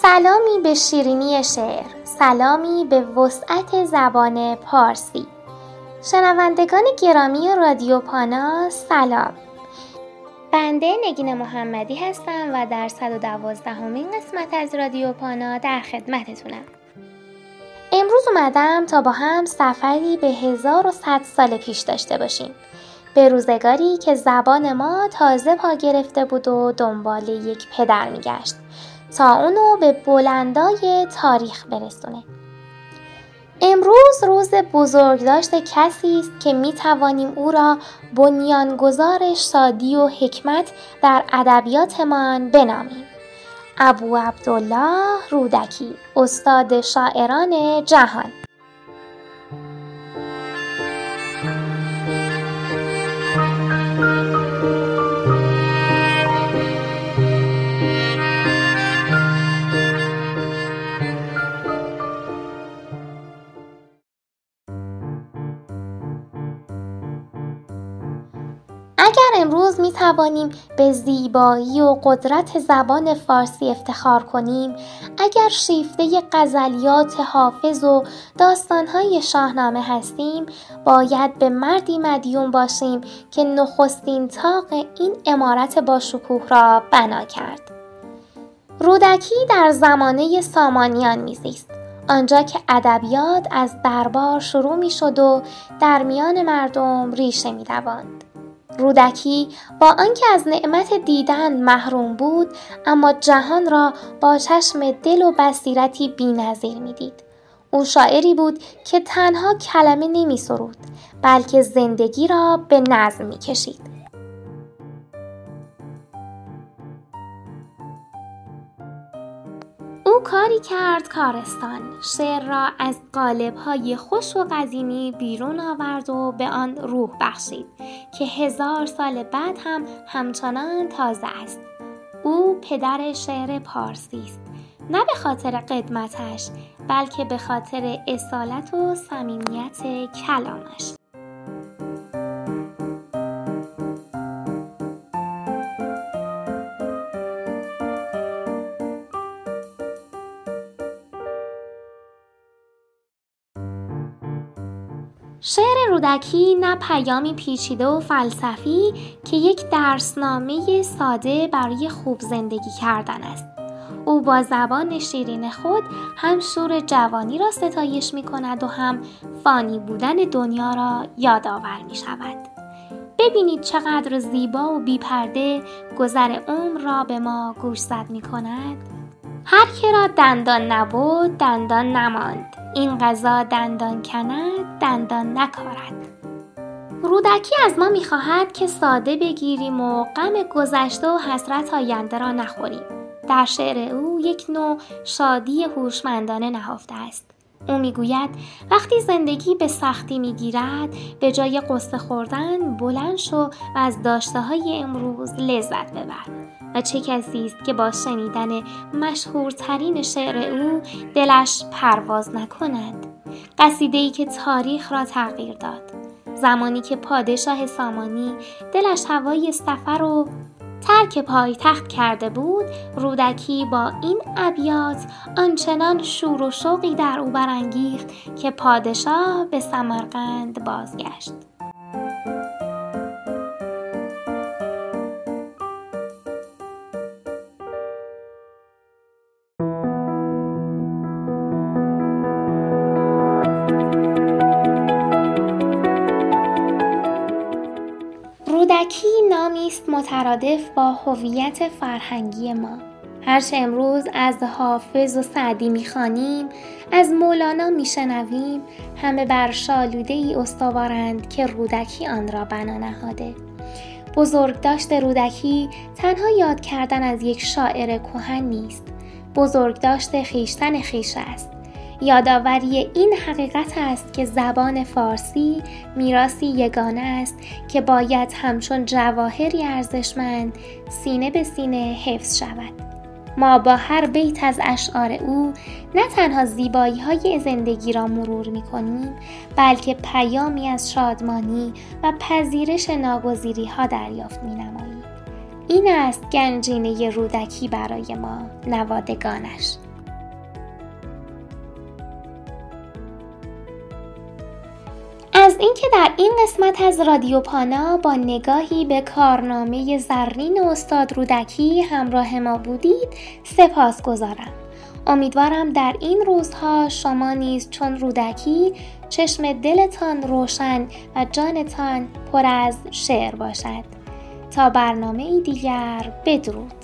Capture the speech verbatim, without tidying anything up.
سلامی به شیرینی شعر، سلامی به وسعت زبان پارسی. شنوندگان گرامی رادیو پانا سلام. بنده نگین محمدی هستم و در صد و دوازدهمین قسمت از رادیو پانا در خدمتتونم. امروز اومدم تا با هم سفری به هزار و صد سال پیش داشته باشیم، به روزگاری که زبان ما تازه پا گرفته بود و دنبال یک پدر میگشت تا اونو به بلندای تاریخ برسونه. امروز روز بزرگداشت کسی است که می توانیم او را بنیانگذار شادی و حکمت در ادبیاتمان بنامیم. ابو عبدالله رودکی، استاد شاعران جهان. اگر امروز می توانیم به زیبایی و قدرت زبان فارسی افتخار کنیم، اگر شیفته غزلیات حافظ و داستانهای شاهنامه هستیم، باید به مردی مدیون باشیم که نخستین طاق این عمارت با شکوه را بنا کرد. رودکی در زمانه سامانیان میزیست، آنجا که ادبیات از دربار شروع می شد و در میان مردم ریشه می دواند. رودکی با آنکه از نعمت دیدن محروم بود، اما جهان را با چشم دل و بصیرتی بی‌نظیر می‌دید. او شاعری بود که تنها کلمه نمی سرود، بلکه زندگی را به نظم می‌کشید. او کاری کرد کارستان، شعر را از قالب‌های خوش و قدیمی بیرون آورد و به آن روح بخشید که هزار سال بعد هم همچنان تازه است. او پدر شعر پارسی است، نه به خاطر قدمتش، بلکه به خاطر اصالت و صمیمیت کلامش. شعر رودکی نه پیامی پیچیده و فلسفی که یک درسنامه ساده برای خوب زندگی کردن است. او با زبان شیرین خود هم شور جوانی را ستایش می کند و هم فانی بودن دنیا را یادآور می شود. ببینید چقدر زیبا و بی پرده گذر عمر را به ما گوشزد می کند. هر که را دندان نبود دندان نماند، این غذا دندان کند دندان نکارد. رودکی از ما می‌خواهد که ساده بگیریم و غم گذشته و حسرت آینده را نخوریم. در شعر او یک نوع شادی هوشمندانه نهفته است. او میگوید وقتی زندگی به سختی میگیرد، به جای غصه خوردن بلند شو و از داشته‌های امروز لذت ببر. و چه کسی است که با شنیدن مشهورترین شعر او دلش پرواز نکند؟ قصیده‌ای که تاریخ را تغییر داد. زمانی که پادشاه سامانی دلش هوای سفر و ترک پایتخت کرده بود، رودکی با این ابیات آنچنان شور و شوقی در او برانگیخت که پادشاه به سمرقند بازگشت. رودکی نامی است مترادف با هویت فرهنگی ما. هرچه امروز از حافظ و سعدی می‌خوانیم، از مولانا می‌شنویم، همه بر شالوده‌ای استوارند که رودکی آن را بنا نهاده. بزرگداشت رودکی تنها یاد کردن از یک شاعر کهن نیست، بزرگداشت خویشتن خویش است. یادآوری این حقیقت است که زبان فارسی میراثی یگانه است که باید همچون جواهری ارزشمند سینه به سینه حفظ شود. ما با هر بیت از اشعار او نه تنها زیبایی‌های زندگی را مرور می‌کنیم، بلکه پیامی از شادمانی و پذیرش ناگزیری‌ها دریافت می‌نماییم. این است گنجینه رودکی برای ما نوادگانش. از اینکه در این قسمت از رادیو پانا با نگاهی به کارنامه زرین استاد رودکی همراه ما بودید سپاسگزارم. امیدوارم در این روزها شما نیز چون رودکی چشم دلتان روشن و جانتان پر از شعر باشد. تا برنامه دیگر، بدرود.